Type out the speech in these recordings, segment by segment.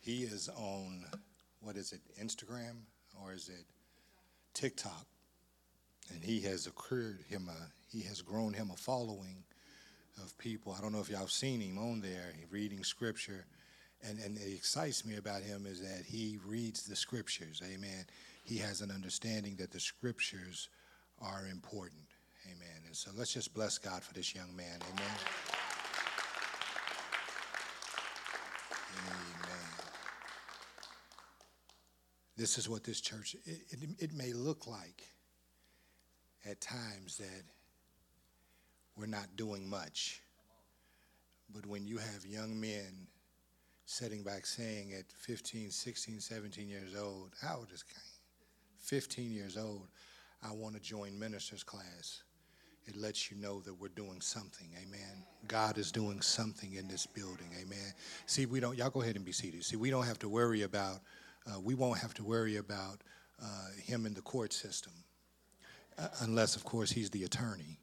He is on, what is it, Instagram, or is it TikTok? And he has grown him a following of people. I don't know if y'all have seen him on there reading scripture. And it excites me about him is that he reads the scriptures. Amen. He has an understanding that the scriptures are important. Amen. And so let's just bless God for this young man. Amen. Amen. This is what this church, it may look like at times that we're not doing much. But when you have young men sitting back saying at 15, 16, 17 years old, 15 years old, I want to join minister's class. It lets you know that we're doing something, amen. God is doing something in this building, amen. See, y'all go ahead and be seated. See, we won't have to worry about him in the court system, unless, of course, he's the attorney.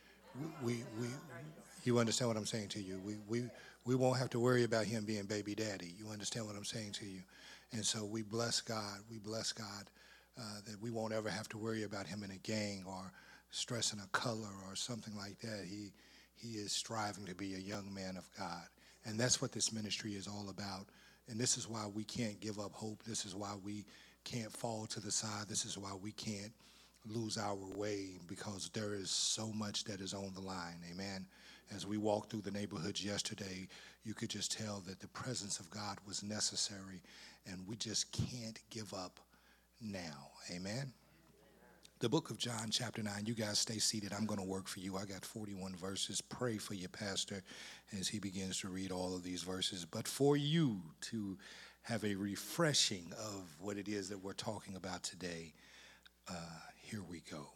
You understand what I'm saying to you? We won't have to worry about him being baby daddy. You understand what I'm saying to you? And so we bless God. We bless God that we won't ever have to worry about him in a gang or stressing a color or something like that. He is striving to be a young man of God. And that's what this ministry is all about. And this is why we can't give up hope. This is why we can't fall to the side. This is why we can't lose our way, because there is so much that is on the line. Amen. As we walked through the neighborhoods yesterday, you could just tell that the presence of God was necessary, and we just can't give up now. Amen. The book of John, chapter 9. You guys stay seated. I'm going to work for you. I got 41 verses. Pray for your pastor as he begins to read all of these verses. But for you to have a refreshing of what it is that we're talking about today, here we go.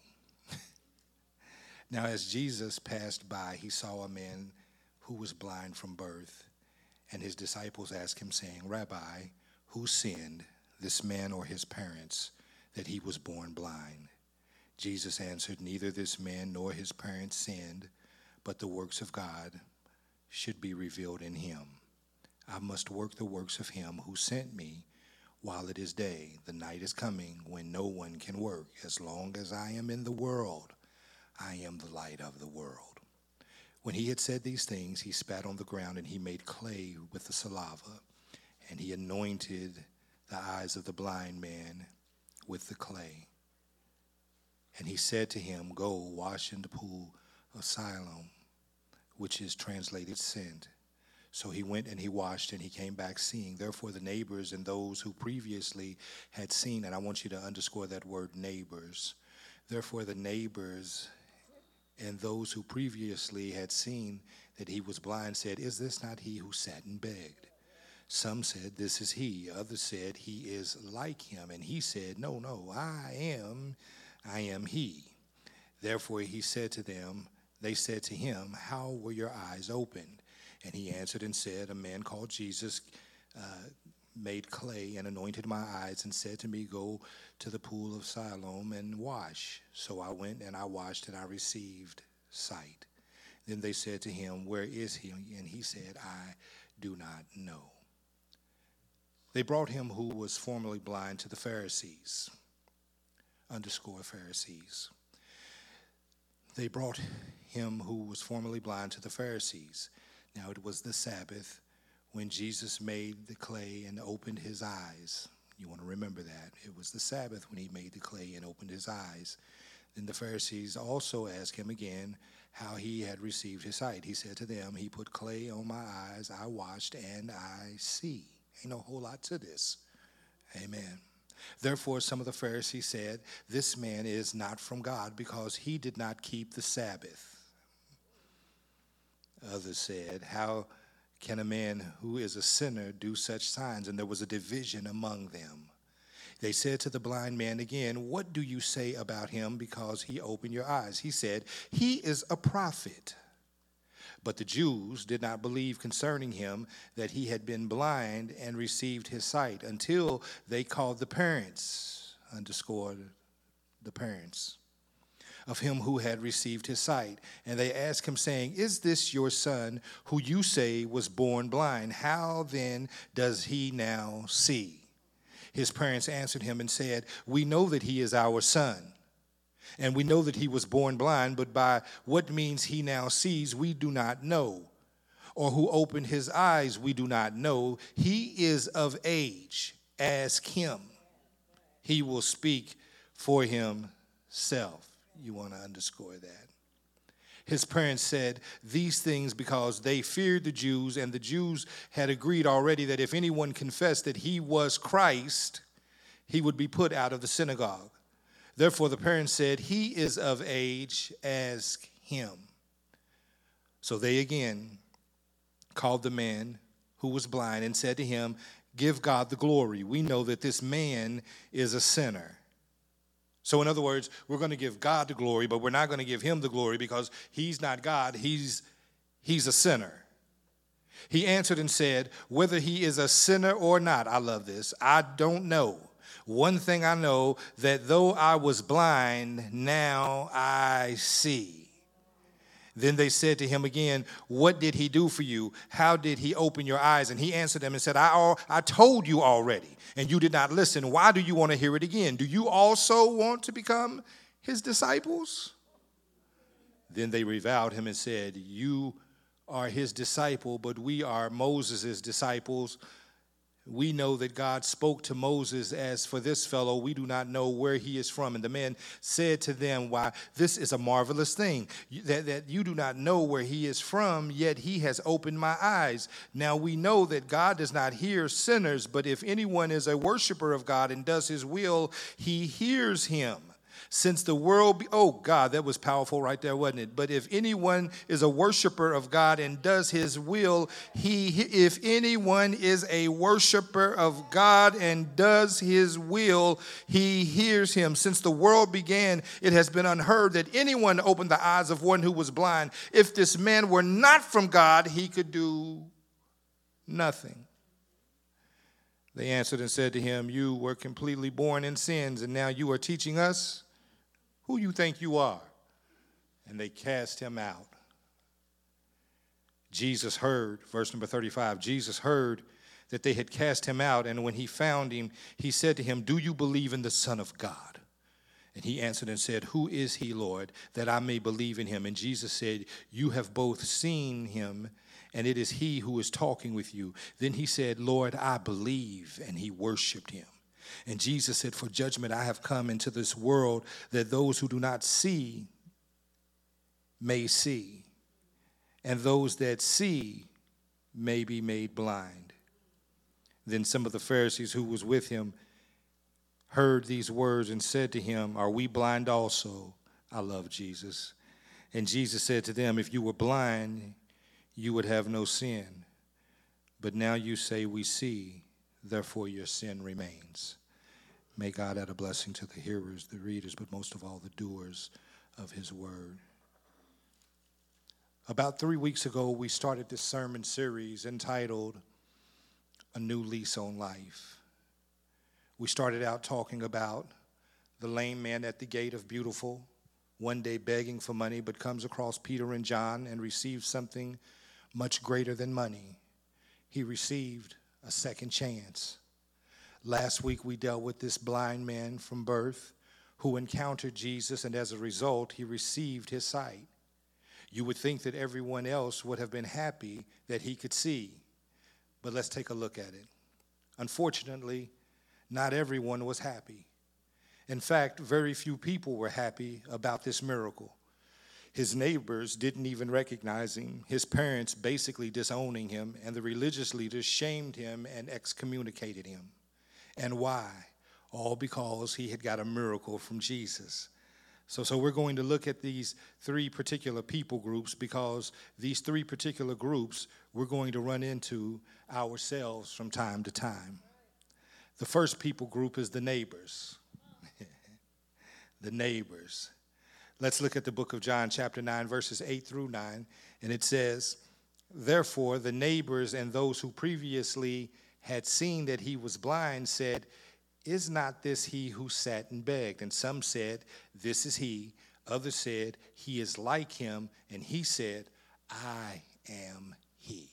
Now, as Jesus passed by, he saw a man who was blind from birth, and his disciples asked him, saying, Rabbi, who sinned, this man or his parents, that he was born blind? Jesus answered, neither this man nor his parents sinned, but the works of God should be revealed in him. I must work the works of him who sent me while it is day. The night is coming when no one can work. As long as I am in the world, I am the light of the world. When he had said these things, he spat on the ground, and he made clay with the saliva, and he anointed the eyes of the blind man with the clay. And he said to him, go wash in the pool of Siloam, which is translated sent. So he went and he washed, and he came back seeing. Therefore the neighbors and those who previously had seen, and I want you to underscore that word neighbors. Therefore the neighbors and those who previously had seen that he was blind said, is this not he who sat and begged? Some said, this is he. Others said, he is like him. And he said, no, I am he. Therefore he said to them, they said to him, how were your eyes opened? And he answered and said, a man called Jesus made clay and anointed my eyes and said to me, go to the pool of Siloam and wash. So I went and I washed, and I received sight. Then they said to him, where is he? And he said, I do not know. They brought him who was formerly blind to the Pharisees. Underscore Pharisees. They brought him who was formerly blind to the Pharisees. Now it was the Sabbath when Jesus made the clay and opened his eyes. You want to remember that. It was the Sabbath when he made the clay and opened his eyes. Then the Pharisees also asked him again how he had received his sight. He said to them, he put clay on my eyes, I washed, and I see. Ain't no whole lot to this. Amen. Therefore some of the Pharisees said, this man is not from God, because he did not keep the Sabbath. Others said, how can a man who is a sinner do such signs? And there was a division among them. They said to the blind man again, what do you say about him because he opened your eyes? He said, he is a prophet. But the Jews did not believe concerning him that he had been blind and received his sight until they called the parents, underscore the parents, of him who had received his sight. And they asked him, saying, Is this your son, who you say was born blind? How then does he now see? His parents answered him and said, We know that he is our son, and we know that he was born blind, but by what means he now sees, we do not know. Or who opened his eyes, we do not know. He is of age. Ask him. He will speak for himself. You want to underscore that. His parents said these things because they feared the Jews, and the Jews had agreed already that if anyone confessed that he was Christ, he would be put out of the synagogue. Therefore, the parents said, He is of age, ask him. So they again called the man who was blind and said to him, Give God the glory. We know that this man is a sinner. So in other words, we're going to give God the glory, but we're not going to give him the glory because he's not God. He's a sinner. He answered and said, Whether he is a sinner or not, I love this, I don't know. One thing I know, that though I was blind, now I see. Then they said to him again, What did he do for you? How did he open your eyes? And he answered them and said, I told you already, and you did not listen. Why do you want to hear it again? Do you also want to become his disciples? Then they reviled him and said, You are his disciple, but we are Moses' disciples. We know that God spoke to Moses. As for this fellow, we do not know where he is from. And the man said to them, Why, this is a marvelous thing, that you do not know where he is from, yet he has opened my eyes. Now we know that God does not hear sinners, but if anyone is a worshiper of God and does his will, he hears him. Since the world, oh God, that was powerful right there, wasn't it? But if anyone is a worshiper of God and does his will, if anyone is a worshiper of God and does his will, he hears him. Since the world began, it has been unheard that anyone opened the eyes of one who was blind. If this man were not from God, he could do nothing. They answered and said to him, You were completely born in sins, and now you are teaching us? Who you think you are? And they cast him out. Jesus heard, verse number 35, Jesus heard that they had cast him out, and when he found him, he said to him, Do you believe in the Son of God? And he answered and said, Who is he, Lord, that I may believe in him? And Jesus said, You have both seen him, and it is he who is talking with you. Then he said, Lord, I believe, and he worshiped him. And Jesus said, For judgment I have come into this world, that those who do not see may see, and those that see may be made blind. Then some of the Pharisees who was with him heard these words and said to him, Are we blind also? I love Jesus. And Jesus said to them, If you were blind, you would have no sin. But now you say, We see, therefore your sin remains. May God add a blessing to the hearers, the readers, but most of all the doers of his word. About 3 weeks ago, we started this sermon series entitled A New Lease on Life. We started out talking about the lame man at the gate of Beautiful, one day begging for money, but comes across Peter and John and receives something much greater than money. He received a second chance. Last week, we dealt with this blind man from birth who encountered Jesus, and as a result, he received his sight. You would think that everyone else would have been happy that he could see, but let's take a look at it. Unfortunately, not everyone was happy. In fact, very few people were happy about this miracle. His neighbors didn't even recognize him, his parents basically disowning him, and the religious leaders shamed him and excommunicated him. And why? All because he had got a miracle from Jesus. So we're going to look at these three particular people groups, because these three particular groups we're going to run into ourselves from time to time. The first people group is the neighbors. The neighbors. Let's look at the book of John, chapter 9, verses 8 through 9. And it says, Therefore the neighbors and those who previously had seen that he was blind said, Is not this he who sat and begged? And some said, This is he. Others said, he is like him. And he said, I am he.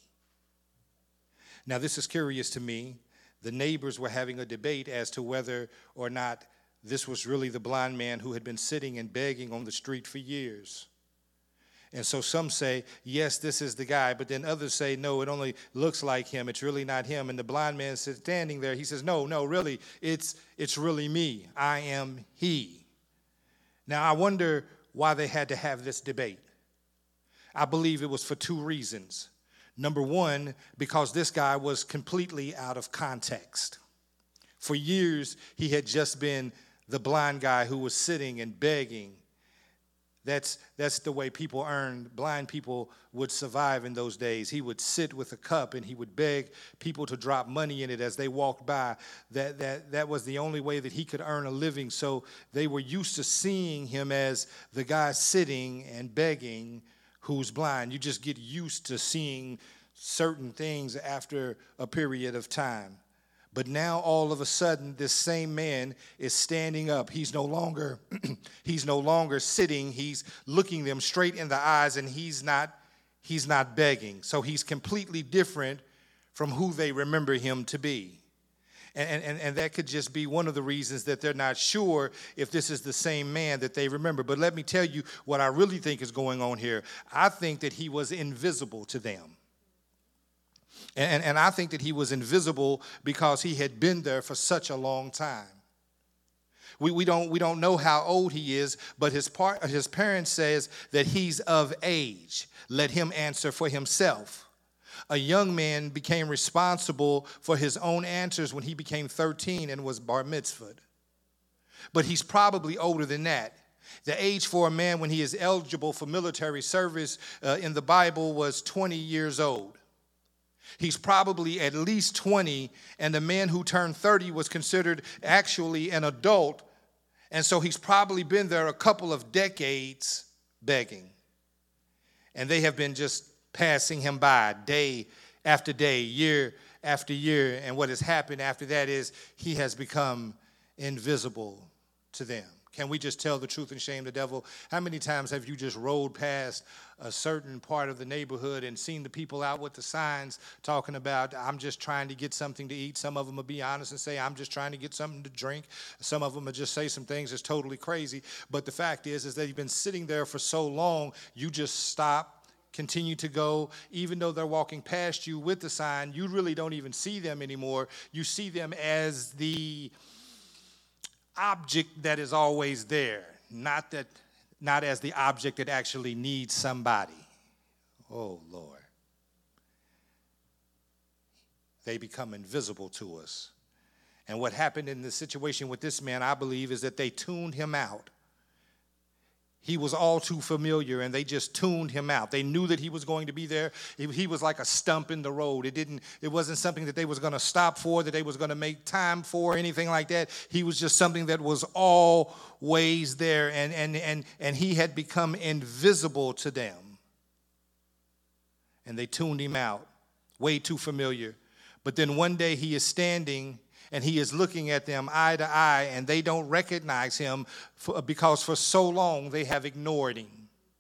Now, this is curious to me. The neighbors were having a debate as to whether or not this was really the blind man who had been sitting and begging on the street for years. And so some say, yes, this is the guy. But then others say, no, it only looks like him. It's really not him. And the blind man is standing there. He says, no, really, it's really me. I am he. Now, I wonder why they had to have this debate. I believe it was for two reasons. Number one, because this guy was completely out of context. For years, he had just been the blind guy who was sitting and begging. That's the way people earned. Blind people would survive in those days. He would sit with a cup and he would beg people to drop money in it as they walked by. That was the only way that he could earn a living. So they were used to seeing him as the guy sitting and begging who's blind. You just get used to seeing certain things after a period of time. But now all of a sudden, this same man is standing up. He's no longer sitting. He's looking them straight in the eyes, and he's not begging. So he's completely different from who they remember him to be. And that could just be one of the reasons that they're not sure if this is the same man that they remember. But let me tell you what I really think is going on here. I think that he was invisible to them. And I think that he was invisible because he had been there for such a long time. We don't know how old he is, but his parents says that he's of age. Let him answer for himself. A young man became responsible for his own answers when he became 13 and was bar mitzvahed. But he's probably older than that. The age for a man when he is eligible for military service in the Bible was 20 years old. He's probably at least 20, and the man who turned 30 was considered actually an adult, and so he's probably been there a couple of decades begging. And they have been just passing him by day after day, year after year, and what has happened after that is he has become invisible to them. Can we just tell the truth and shame the devil? How many times have you just rolled past a certain part of the neighborhood and seen the people out with the signs talking about, I'm just trying to get something to eat? Some of them will be honest and say, I'm just trying to get something to drink. Some of them will just say some things that's totally crazy. But the fact is that you've been sitting there for so long, you just stop, continue to go. Even though they're walking past you with the sign, you really don't even see them anymore. You see them as the object that is always there, not as the object that actually needs somebody. Oh, Lord. They become invisible to us. And what happened in the situation with this man, I believe, is that they tuned him out. He was all too familiar, and they just tuned him out. They knew that he was going to be there. He was like a stump in the road. It wasn't something that they was going to stop for, that they was going to make time for, anything like that. He was just something that was always there, and he had become invisible to them. And they tuned him out, way too familiar. But then one day he is standing and he is looking at them eye to eye, and they don't recognize him because for so long they have ignored him.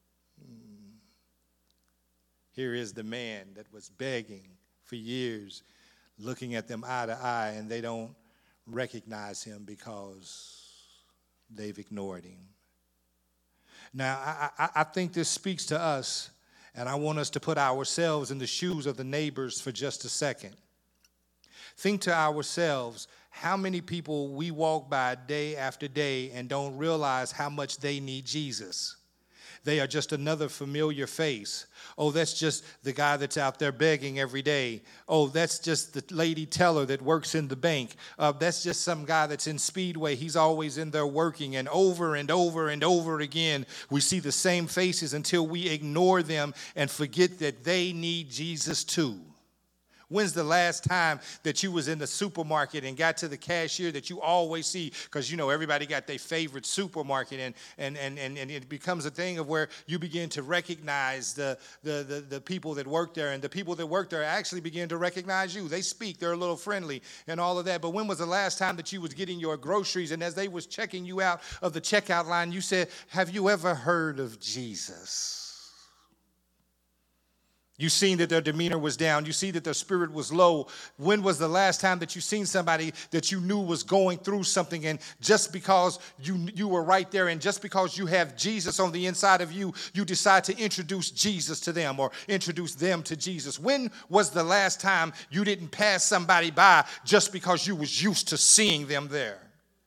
Here is the man that was begging for years, looking at them eye to eye, and they don't recognize him because they've ignored him. Now, I think this speaks to us, and I want us to put ourselves in the shoes of the neighbors for just a second. Think to ourselves how many people we walk by day after day and don't realize how much they need Jesus. They are just another familiar face. Oh, that's just the guy that's out there begging every day. Oh, that's just the lady teller that works in the bank. That's just some guy that's in Speedway. He's always in there working. And over and over and over again, we see the same faces until we ignore them and forget that they need Jesus too. When's the last time that you was in the supermarket and got to the cashier that you always see? Because, everybody got their favorite supermarket, and it becomes a thing of where you begin to recognize the people that work there, and the people that work there actually begin to recognize you. They speak, they're a little friendly and all of that. But when was the last time that you was getting your groceries, and as they was checking you out of the checkout line, you said, have you ever heard of Jesus? You seen that their demeanor was down. You see that their spirit was low. When was the last time that you seen somebody that you knew was going through something, and just because you were right there, and just because you have Jesus on the inside of you, you decide to introduce Jesus to them or introduce them to Jesus? When was the last time you didn't pass somebody by just because you was used to seeing them there?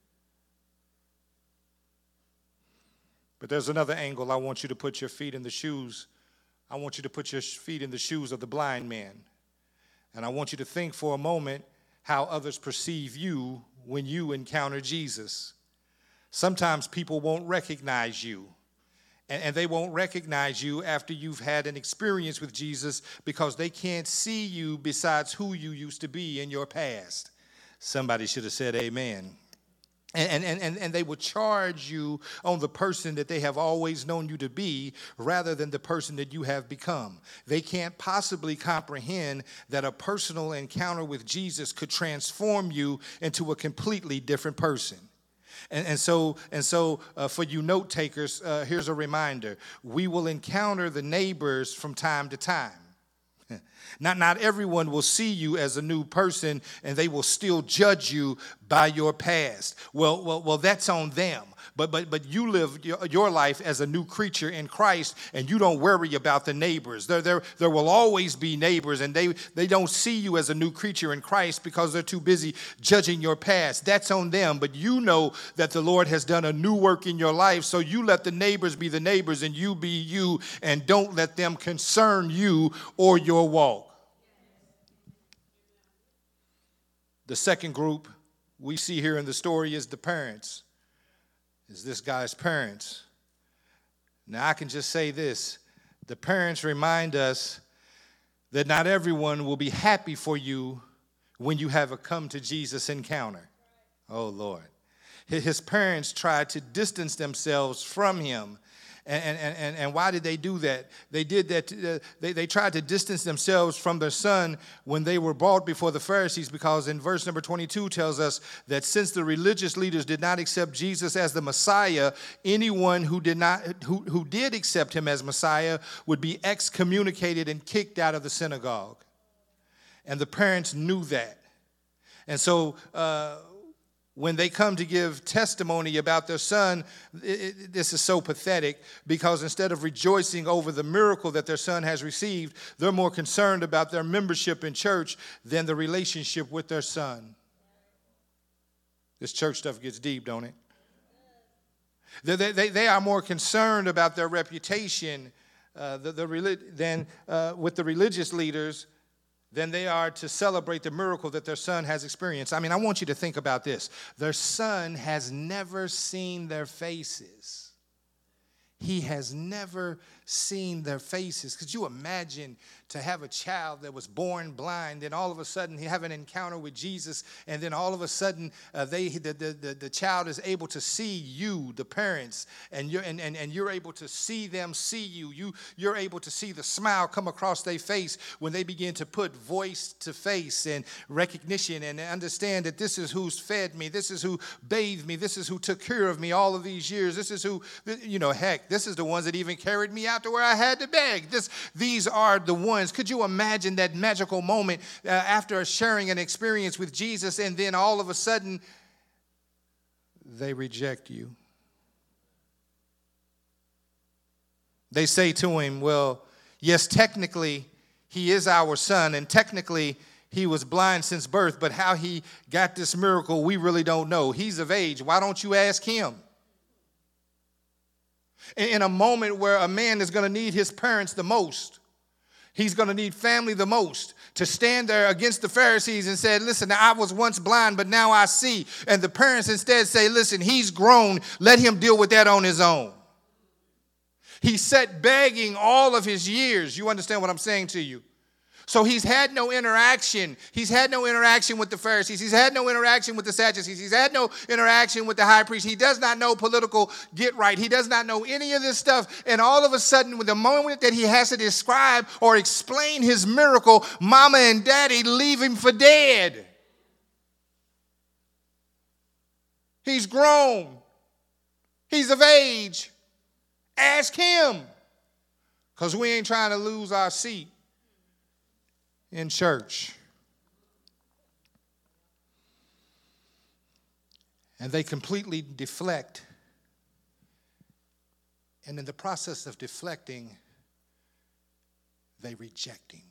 But there's another angle. I want you to put your feet in the shoes. I want you to put your feet in the shoes of the blind man. And I want you to think for a moment how others perceive you when you encounter Jesus. Sometimes people won't recognize you. And they won't recognize you after you've had an experience with Jesus, because they can't see you besides who you used to be in your past. Somebody should have said amen. And they will charge you on the person that they have always known you to be rather than the person that you have become. They can't possibly comprehend that a personal encounter with Jesus could transform you into a completely different person. And so, for you note takers, here's a reminder. We will encounter the neighbors from time to time. Not everyone will see you as a new person, and they will still judge you by your past. Well, that's on them. But you live your life as a new creature in Christ, and you don't worry about the neighbors. There will always be neighbors, and they don't see you as a new creature in Christ because they're too busy judging your past. That's on them. But you know that the Lord has done a new work in your life, so you let the neighbors be the neighbors, and you be you, and don't let them concern you or your walk. The second group we see here in the story is the parents. Is this guy's parents. Now, I can just say this. The parents remind us that not everyone will be happy for you when you have a come to Jesus encounter. Oh, Lord. His parents tried to distance themselves from him. And why did they do that? They did that. They tried to distance themselves from their son when they were brought before the Pharisees, because in verse number 22 tells us that since the religious leaders did not accept Jesus as the Messiah, anyone who did accept him as Messiah would be excommunicated and kicked out of the synagogue. And the parents knew that. And so when they come to give testimony about their son, this is so pathetic, because instead of rejoicing over the miracle that their son has received, they're more concerned about their membership in church than the relationship with their son. This church stuff gets deep, don't it? They are more concerned about their reputation than with the religious leaders than they are to celebrate the miracle that their son has experienced. I mean, I want you to think about this. Their son has never seen their faces. He has never seen their faces. Could you imagine to have a child that was born blind, then all of a sudden he have an encounter with Jesus, and then all of a sudden the child is able to see you, the parents, and you're able to see them see you. You're able to see the smile come across their face when they begin to put voice to face and recognition and understand that this is who's fed me, this is who bathed me, this is who took care of me all of these years, this is who, heck, this is the ones that even carried me out to where I had to beg. These are the ones. Could you imagine that magical moment after sharing an experience with Jesus, and then all of a sudden they reject you? They say to him, well, yes, technically he is our son, and technically he was blind since birth, but how he got this miracle, we really don't know. He's of age. Why don't you ask him? In a moment where a man is going to need his parents the most, he's going to need family the most, to stand there against the Pharisees and say, listen, I was once blind, but now I see. And the parents instead say, listen, he's grown. Let him deal with that on his own. He sat begging all of his years. You understand what I'm saying to you? So he's had no interaction. He's had no interaction with the Pharisees. He's had no interaction with the Sadducees. He's had no interaction with the high priest. He does not know political get right. He does not know any of this stuff. And all of a sudden, with the moment that he has to describe or explain his miracle, mama and daddy leave him for dead. He's grown. He's of age. Ask him. Because we ain't trying to lose our seat in church. And they completely deflect. And in the process of deflecting, they reject him.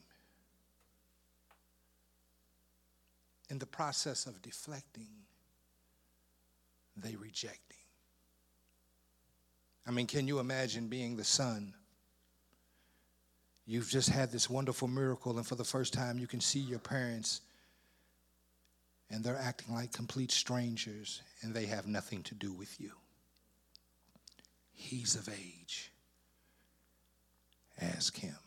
In the process of deflecting, they reject him. I mean, can you imagine being the son? You've just had this wonderful miracle, and for the first time you can see your parents, and they're acting like complete strangers, and they have nothing to do with you. He's of age. Ask him.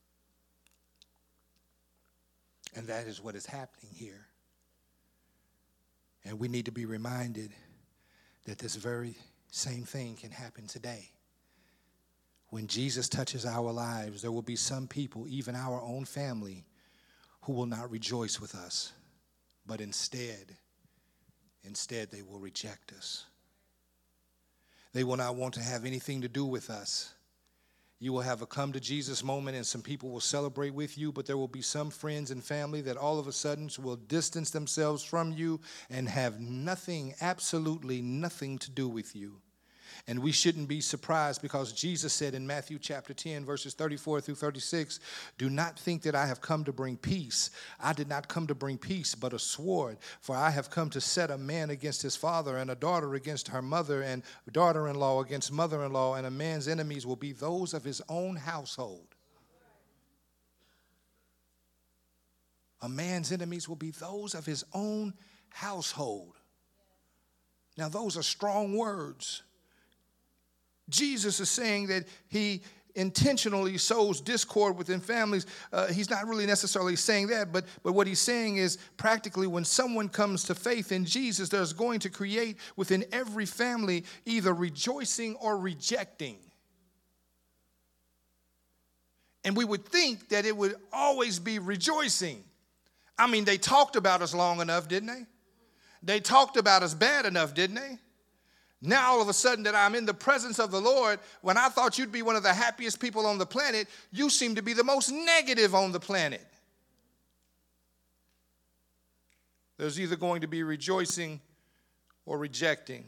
And that is what is happening here. And we need to be reminded that this very same thing can happen today. When Jesus touches our lives, there will be some people, even our own family, who will not rejoice with us, but instead they will reject us. They will not want to have anything to do with us. You will have a come to Jesus moment and some people will celebrate with you, but there will be some friends and family that all of a sudden will distance themselves from you and have nothing, absolutely nothing to do with you. And we shouldn't be surprised because Jesus said in Matthew chapter 10, verses 34 through 36, do not think that I have come to bring peace. I did not come to bring peace, but a sword. For I have come to set a man against his father, and a daughter against her mother, and daughter-in-law against mother-in-law, and a man's enemies will be those of his own household. A man's enemies will be those of his own household. Now, those are strong words. Jesus is saying that he intentionally sows discord within families. He's not really necessarily saying that, but what he's saying is practically when someone comes to faith in Jesus, there's going to create within every family either rejoicing or rejecting. And we would think that it would always be rejoicing. I mean, they talked about us long enough, didn't they? They talked about us bad enough, didn't they? Now, all of a sudden that I'm in the presence of the Lord, when I thought you'd be one of the happiest people on the planet, you seem to be the most negative on the planet. There's either going to be rejoicing or rejecting.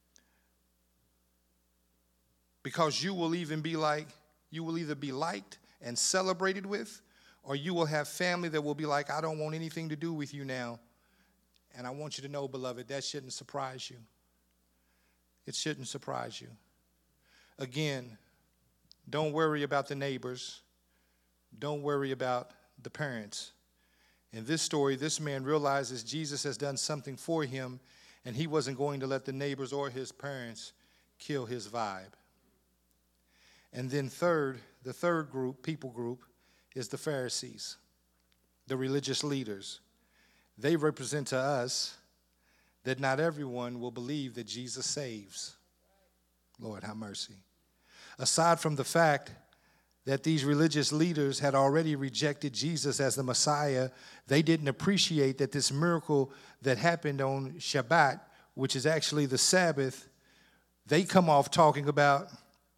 Because you will either be liked and celebrated with, or you will have family that will be like, I don't want anything to do with you now. And I want you to know, beloved, that shouldn't surprise you. It shouldn't surprise you. Again, don't worry about the neighbors. Don't worry about the parents. In this story, this man realizes Jesus has done something for him, and he wasn't going to let the neighbors or his parents kill his vibe. And then the third group, people group, is the Pharisees, the religious leaders. They represent to us that not everyone will believe that Jesus saves. Lord, have mercy. Aside from the fact that these religious leaders had already rejected Jesus as the Messiah, they didn't appreciate that this miracle that happened on Shabbat, which is actually the Sabbath, they come off talking about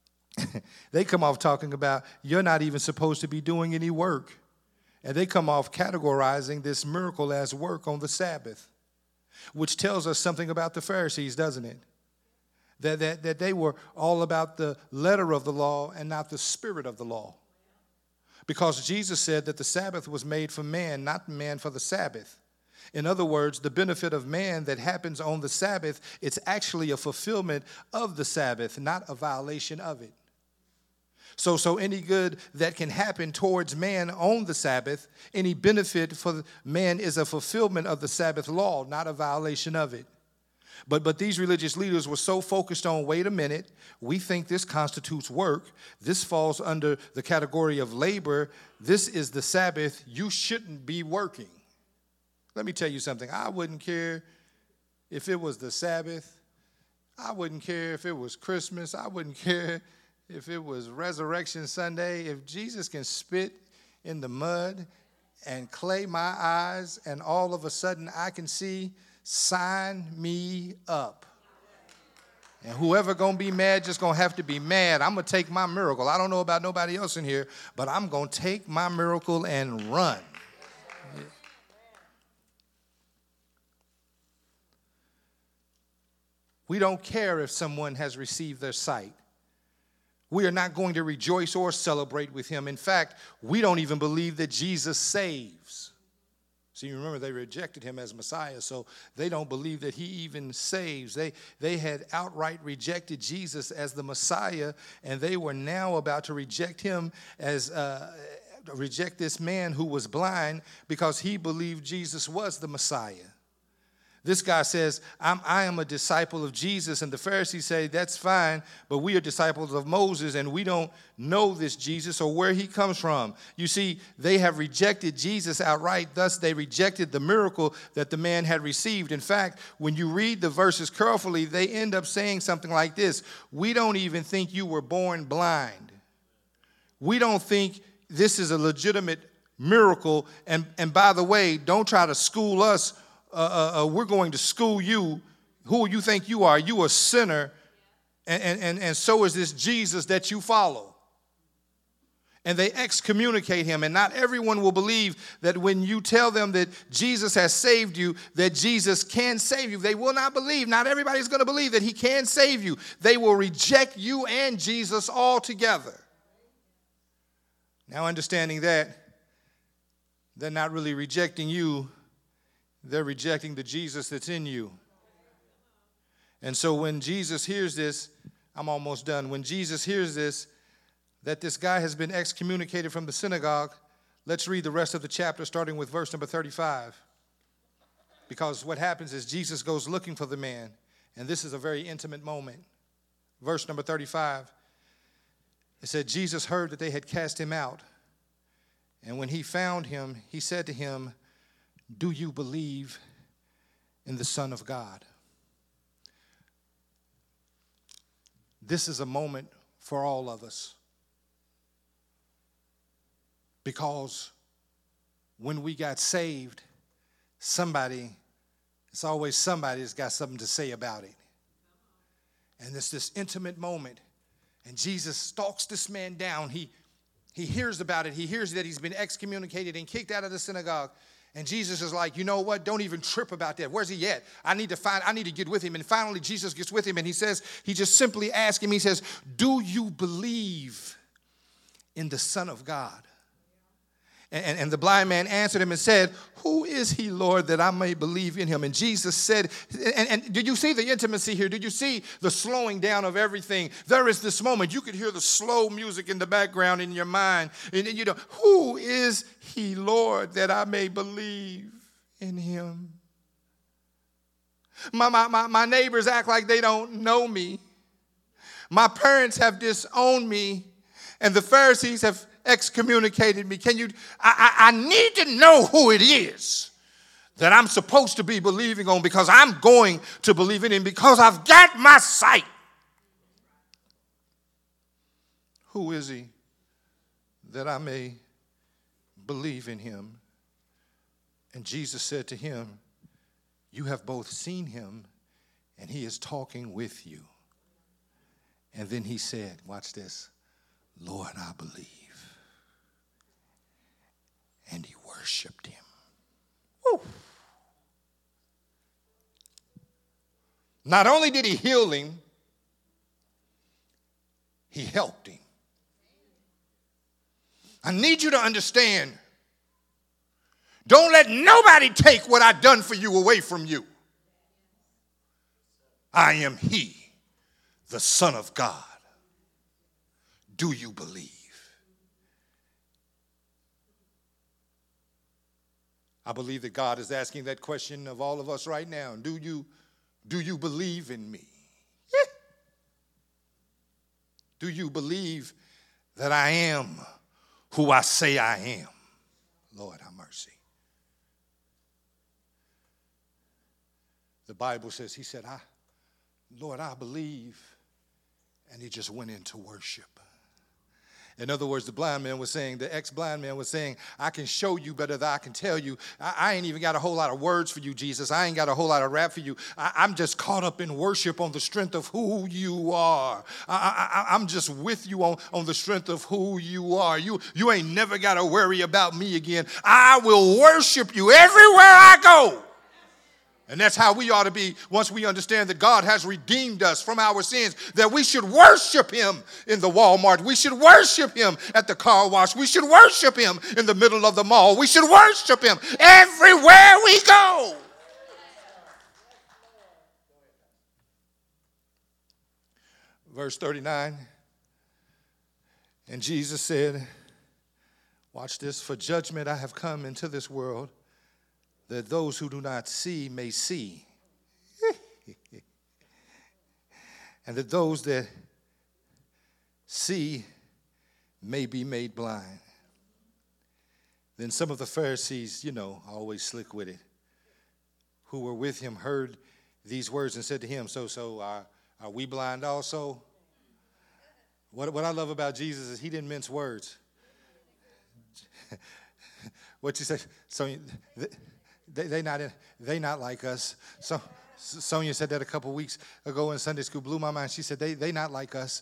you're not even supposed to be doing any work. And they come off categorizing this miracle as work on the Sabbath, which tells us something about the Pharisees, doesn't it? That they were all about the letter of the law and not the spirit of the law. Because Jesus said that the Sabbath was made for man, not man for the Sabbath. In other words, the benefit of man that happens on the Sabbath, it's actually a fulfillment of the Sabbath, not a violation of it. So any good that can happen towards man on the Sabbath, any benefit for man is a fulfillment of the Sabbath law, not a violation of it. But these religious leaders were so focused on, wait a minute, we think this constitutes work. This falls under the category of labor. This is the Sabbath. You shouldn't be working. Let me tell you something. I wouldn't care if it was the Sabbath. I wouldn't care if it was Christmas. I wouldn't care if it was Resurrection Sunday. If Jesus can spit in the mud and clay my eyes and all of a sudden I can see, sign me up. And whoever gonna be mad just gonna have to be mad. I'm gonna take my miracle. I don't know about nobody else in here, but I'm gonna take my miracle and run. We don't care if someone has received their sight. We are not going to rejoice or celebrate with him. In fact, we don't even believe that Jesus saves. See, remember, they rejected him as Messiah, so they don't believe that he even saves. They had outright rejected Jesus as the Messiah, and they were now about to reject him as reject this man who was blind because he believed Jesus was the Messiah. This guy says, I am a disciple of Jesus, and the Pharisees say, that's fine, but we are disciples of Moses, and we don't know this Jesus or where he comes from. You see, they have rejected Jesus outright, thus they rejected the miracle that the man had received. In fact, when you read the verses carefully, they end up saying something like this: we don't even think you were born blind. We don't think this is a legitimate miracle, and by the way, don't try to school us. We're going to school you. Who you think you are? You a sinner, and so is this Jesus that you follow. And they excommunicate him, and not everyone will believe that when you tell them that Jesus has saved you, that Jesus can save you. They will not believe. Not everybody's going to believe that he can save you. They will reject you and Jesus altogether. Now, understanding that, they're not really rejecting you. They're rejecting the Jesus that's in you. And so when Jesus hears this, I'm almost done. When Jesus hears this, that this guy has been excommunicated from the synagogue, let's read the rest of the chapter starting with verse number 35. Because what happens is Jesus goes looking for the man, and this is a very intimate moment. Verse number 35, it said, Jesus heard that they had cast him out. And when he found him, he said to him, do you believe in the Son of God? This is a moment for all of us. Because when we got saved, it's always somebody that's got something to say about it. And it's this intimate moment. And Jesus stalks this man down. He hears about it. He hears that he's been excommunicated and kicked out of the synagogue. And Jesus is like, you know what? Don't even trip about that. Where's he at? I need to get with him. And finally, Jesus gets with him, and he just simply asks him, he says, do you believe in the Son of God? And the blind man answered him and said, who is he, Lord, that I may believe in him? And Jesus said, and did you see the intimacy here? Did you see the slowing down of everything? There is this moment. You could hear the slow music in the background in your mind. And you know, who is he, Lord, that I may believe in him? My neighbors act like they don't know me. My parents have disowned me, and the Pharisees have excommunicated me. I need to know who it is that I'm supposed to be believing on, because I'm going to believe in him because I've got my sight. Who is he that I may believe in him? And Jesus said to him, you have both seen him, and he is talking with you. And then he said, watch this, Lord, I believe. And he worshiped him. Woo. Not only did he heal him, he helped him. I need you to understand, don't let nobody take what I've done for you away from you. I am he, the Son of God. Do you believe? I believe that God is asking that question of all of us right now. Do you Do you believe in me? Do you believe that I am who I say I am? Lord, have mercy. The Bible says, he said, Lord, I believe. And he just went into worship. In other words, the blind man was saying, the ex-blind man was saying, I can show you better than I can tell you. I ain't even got a whole lot of words for you, Jesus. I ain't got a whole lot of rap for you. I'm just caught up in worship on the strength of who you are. I'm just with you on the strength of who you are. You ain't never got to worry about me again. I will worship you everywhere I go. And that's how we ought to be once we understand that God has redeemed us from our sins, that we should worship him in the Walmart. We should worship him at the car wash. We should worship him in the middle of the mall. We should worship him everywhere we go. Verse 39, and Jesus said, watch this, for judgment I have come into this world, that those who do not see may see, and that those that see may be made blind. Then some of the Pharisees, always slick with it, who were with him heard these words and said to him, so are we blind also? What I love about Jesus is he didn't mince words. What you say? So they not like us. So Sonia said that a couple weeks ago in Sunday school, blew my mind. She said they not like us.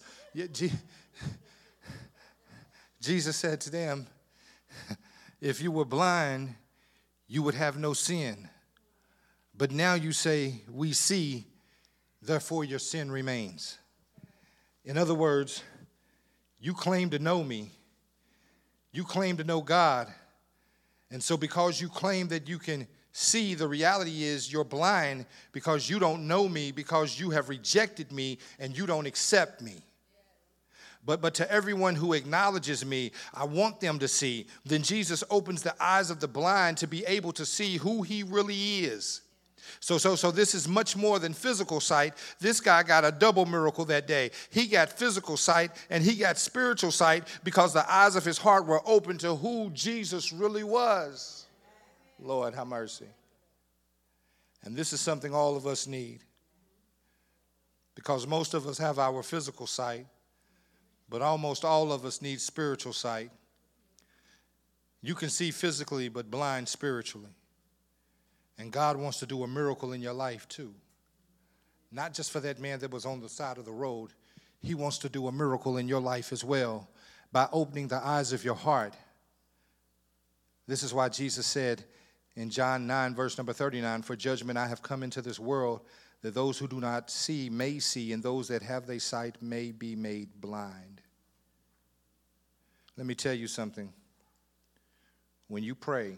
Jesus said to them, if you were blind, you would have no sin. But now you say, we see, therefore your sin remains. In other words, you claim to know me. You claim to know God. And so because you claim that you can see, the reality is you're blind because you don't know me, because you have rejected me and you don't accept me. But to everyone who acknowledges me, I want them to see. Then Jesus opens the eyes of the blind to be able to see who he really is. So this is much more than physical sight. This guy got a double miracle that day. He got physical sight and he got spiritual sight because the eyes of his heart were open to who Jesus really was. Lord, have mercy. And this is something all of us need, because most of us have our physical sight, but almost all of us need spiritual sight. You can see physically, but blind spiritually. And God wants to do a miracle in your life too. Not just for that man that was on the side of the road. He wants to do a miracle in your life as well by opening the eyes of your heart. This is why Jesus said in John 9, verse number 39, for judgment I have come into this world, that those who do not see may see, and those that have their sight may be made blind. Let me tell you something. When you pray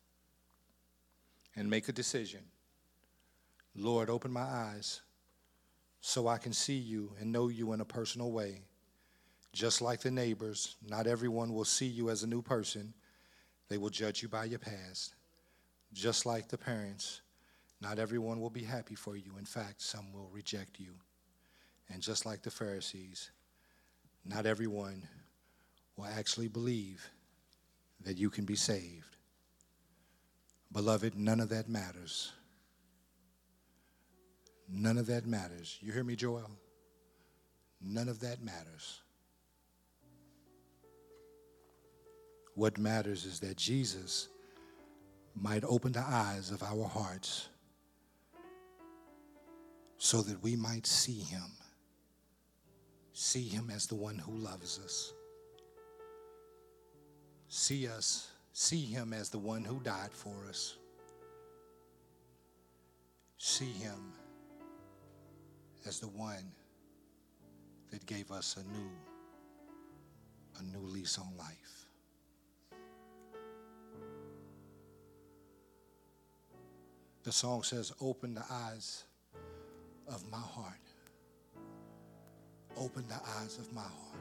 and make a decision, Lord, open my eyes so I can see you and know you in a personal way. Just like the neighbors, not everyone will see you as a new person. They will judge you by your past. Just like the parents, not everyone will be happy for you. In fact, some will reject you. And just like the Pharisees, not everyone will actually believe that you can be saved. Beloved, none of that matters. None of that matters. You hear me, Joel? None of that matters. What matters is that Jesus might open the eyes of our hearts so that we might see him as the one who loves us. See him as the one who died for us. See him as the one that gave us a new lease on life. The song says, open the eyes of my heart. Open the eyes of my heart.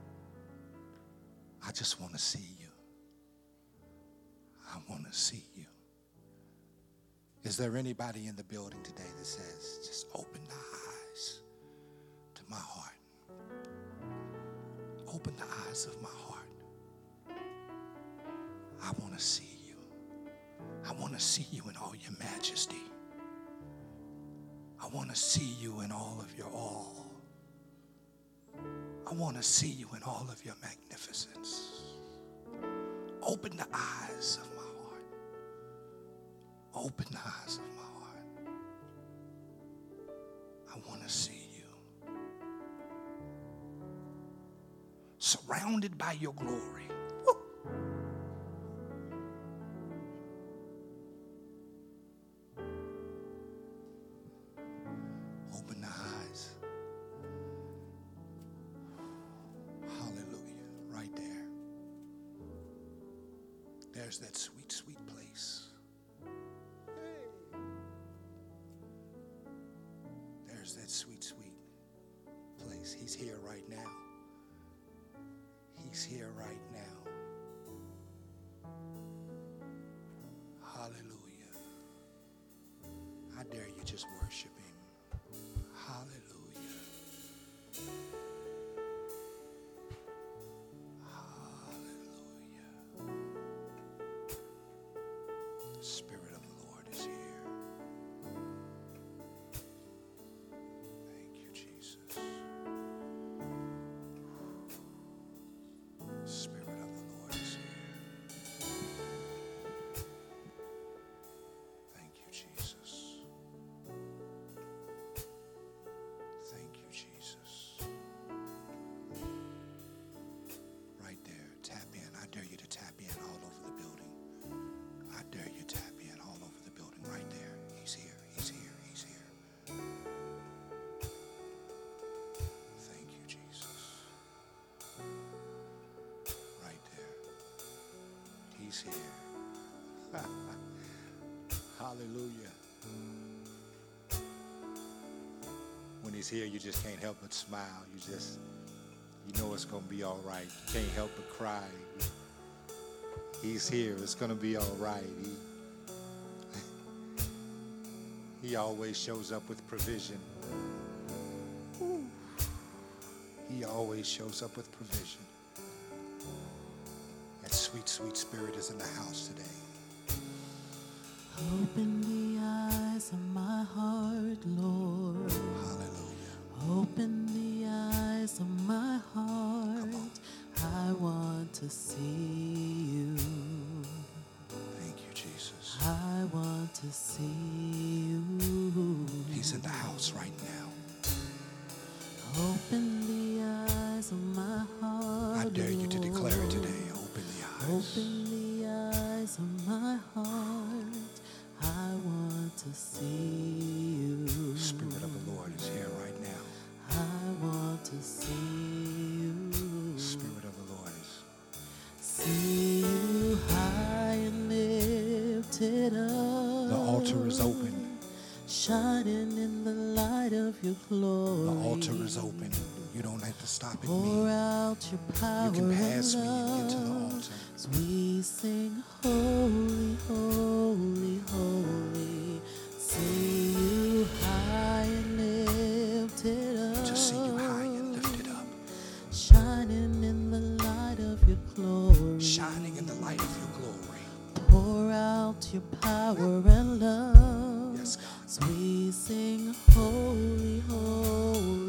I just want to see you. I want to see you. Is there anybody in the building today that says, just open the eyes to my heart? Open the eyes of my heart. I want to see you. I want to see you in all your majesty. I want to see you in all of your all. I want to see you in all of your magnificence. Open the eyes of my heart. Open the eyes of my heart. I want to see you. Surrounded by your glory. Woo. Open the eyes. Hallelujah. Right there. There's that sweet, sweet place. There's that sweet, sweet place. He's here right now. He's here right now. Hallelujah. I dare you just worship him. Hallelujah. Hallelujah. The Spirit of the Lord is here. Thank you, Jesus. Spirit of the Lord is here. Thank you, Jesus. Thank you, Jesus. Right there, tap in. I dare you to tap in all over the building. I dare you to tap in all over the building. Right there. He's here. He's here. He's here. Thank you, Jesus. Right there. He's here. Hallelujah. When he's here, you just can't help but smile. You know it's going to be all right. You can't help but cry. He's here. It's going to be all right. He always shows up with provision. He always shows up with provision. That sweet, sweet Spirit is in the house today. Open the eyes of my heart, Lord. Hallelujah. Open the eyes of my heart. I want to see you. Thank you, Jesus. I want to see you. He's in the house right now. Open the eyes of my heart. I dare you to declare it today. Open the eyes. Open the eyes of my heart. I want to see you. Spirit of the Lord is here right now. I want to see you. Spirit of the Lord is. See you high and lifted up. The altar is open. Shining in the light of your glory. The altar is open. You don't have to stop at Pour me. out your power. You can pass me and and get to the love. altar. As we sing holy, holy, holy. See you high and lifted up. To see you high and lifted up. Shining in the light of your glory. Shining in the light of your glory. Pour out your power and love. Yes, God. As we sing holy, holy.